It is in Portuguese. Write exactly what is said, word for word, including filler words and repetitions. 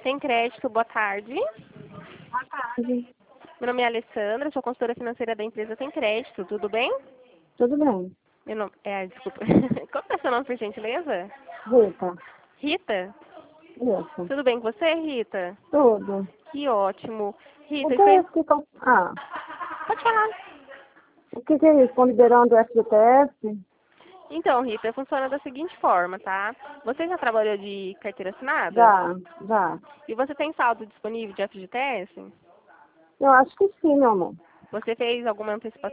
Tem crédito, boa tarde. Boa tarde. Meu nome é Alessandra, sou consultora financeira da empresa Tem Crédito, tudo bem? Tudo bem. Meu nome... É, desculpa. Qual que é o seu nome, por gentileza? Rita. Rita? Isso. Tudo bem com você, Rita? Tudo. Que ótimo. O Rita, que foi... é isso que... com- Ah, Pode falar. o que, que é isso? Estão liberando o F G T S? Então, Rita, funciona da seguinte forma, tá? Você já trabalhou de carteira assinada? Já, já. E você tem saldo disponível de F G T S? Eu acho que sim, meu amor. Você fez alguma antecipação?